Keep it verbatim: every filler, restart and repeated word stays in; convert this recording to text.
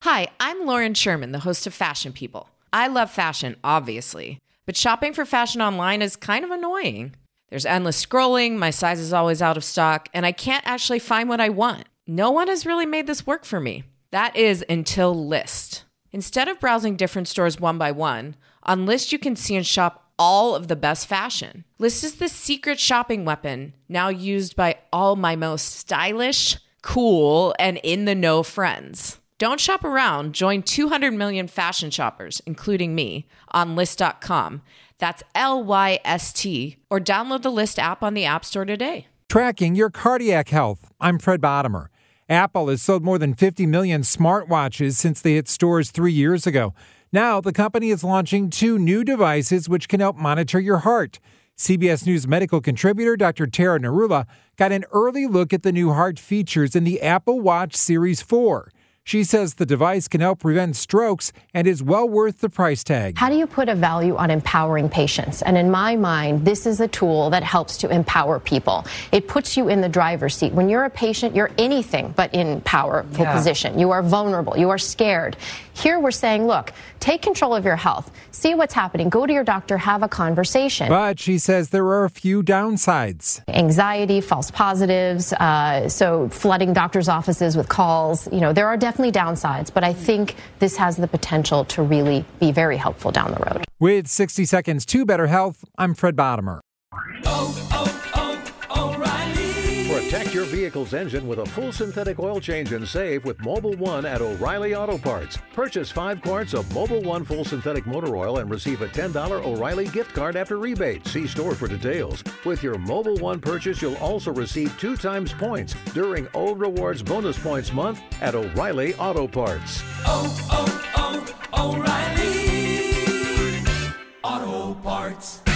Hi, I'm Lauren Sherman, the host of Fashion People. I love fashion, obviously, but shopping for fashion online is kind of annoying. There's endless scrolling, my size is always out of stock, and I can't actually find what I want. No one has really made this work for me. That is until Lyst. Instead of browsing different stores one by one, on Lyst you can see and shop all of the best fashion. Lyst is the secret shopping weapon now used by all my most stylish, cool, and in-the-know friends. Don't shop around. Join two hundred million fashion shoppers, including me, on Lyst dot com. That's L Y S T. Or download the Lyst app on the App Store today. Tracking your cardiac health. I'm Fred Bottomer. Apple has sold more than fifty million smartwatches since they hit stores three years ago. Now, the company is launching two new devices which can help monitor your heart. C B S News medical contributor Doctor Tara Narula got an early look at the new heart features in the Apple Watch Series four. She says the device can help prevent strokes and is well worth the price tag. How do you put a value on empowering patients? And in my mind, this is a tool that helps to empower people. It puts you in the driver's seat. When you're a patient, you're anything but in powerful yeah. position. You are vulnerable. You are scared. Here we're saying, look, take control of your health. See what's happening. Go to your doctor. Have a conversation. But she says there are a few downsides. Anxiety, false positives, uh, so flooding doctors' offices with calls. You know, there are definitely downsides, but I think this has the potential to really be very helpful down the road. With sixty seconds to better health, I'm Fred Bottomer. Oh, oh, oh, O'Reilly. Protect your vehicle's engine with a full synthetic oil change and save with Mobil one at O'Reilly Auto Parts. Purchase five quarts of Mobil one full synthetic motor oil and receive a ten dollars O'Reilly gift card after rebate. See store for details. With your Mobil one purchase, you'll also receive two times points during O Rewards Bonus Points Month at O'Reilly Auto Parts. Oh, oh, oh, O'Reilly Auto Parts.